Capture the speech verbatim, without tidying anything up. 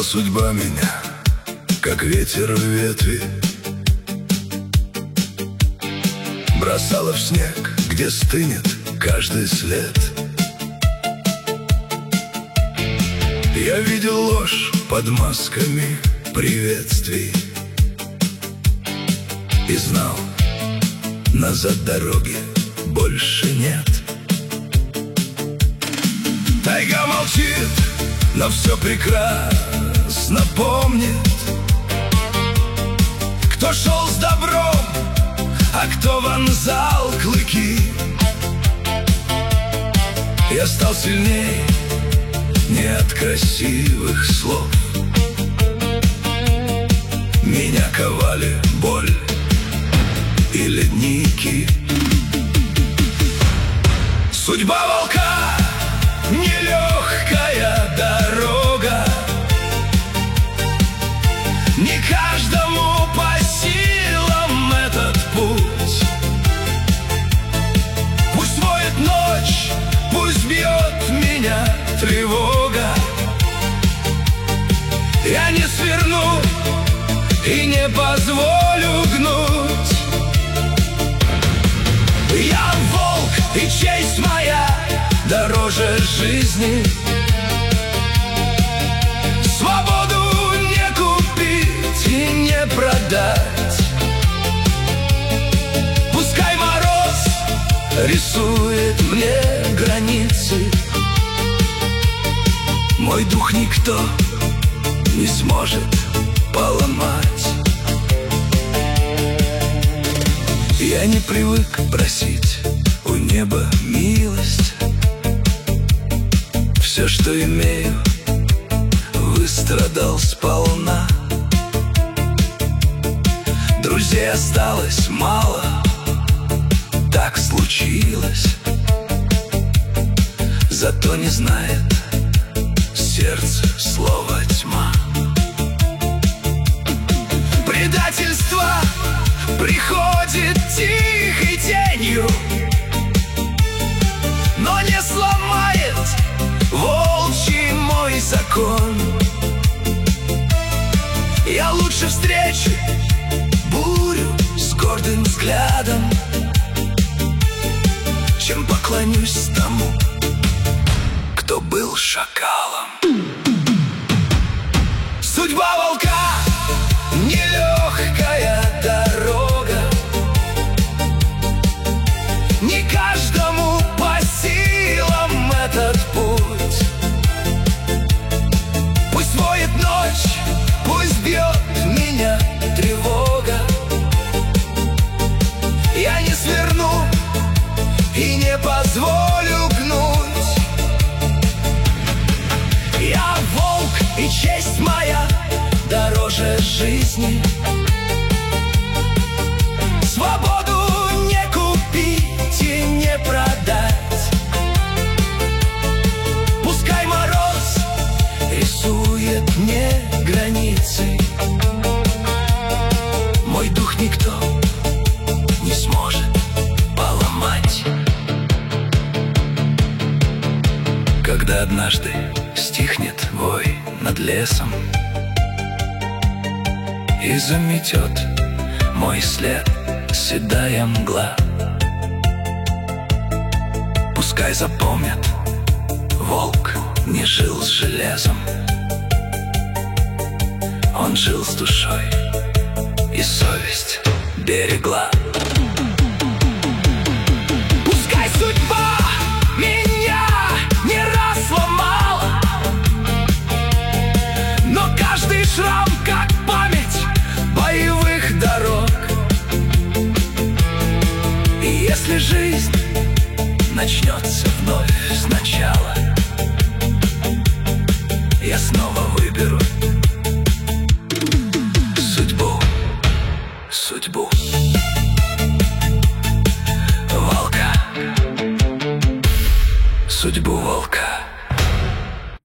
Бросала судьба меня, как ветер в ветви, бросала в снег, где стынет каждый след. Я видел ложь под масками приветствий и знал, назад дороги больше нет. Тайга молчит, но все прекрасно помнит, кто шел с добром, а кто вонзал клыки. Я стал сильнее не от красивых слов, меня ковали боль и ледники. Судьба волка — нелегкая дорога, не каждому по силам этот путь. Пусть воет ночь, пусть бьет меня тревога, я не сверну и не позволю гнуть. Я волк, и честь моя дороже жизни. Свободу не купить и не продать. Пускай мороз рисует мне границы, мой дух никто не сможет поломать. Я не привык просить у неба милость, все, что имею, выстрадал сполна. Друзей осталось мало, так случилось, зато не знает сердце слова тьма. Предательство приходит тихой тенью, но не сломает волчий мой закон. Я лучше встречу бурю с гордым взглядом, чем поклонюсь тому, кто был шакалом. Судьба волка — нелегкая дорога, не каждому по силам этот путь. Пусть воет ночь, пусть бьет меня тревога, я не сверну и не позволю гнуть. Я волк, и честь моя дороже жизни. Свободу не купить и не продать. Пускай мороз рисует мне границы, мой дух никто не сможет поломать. Когда однажды стихнет вой над лесом и заметет мой след седая мгла, пускай запомнят, волк не жил с железом, он жил с душой и совесть берегла. Пускай судьба меня не раз сломала, но каждый шрам как память боевых дорог. И если жизнь начнется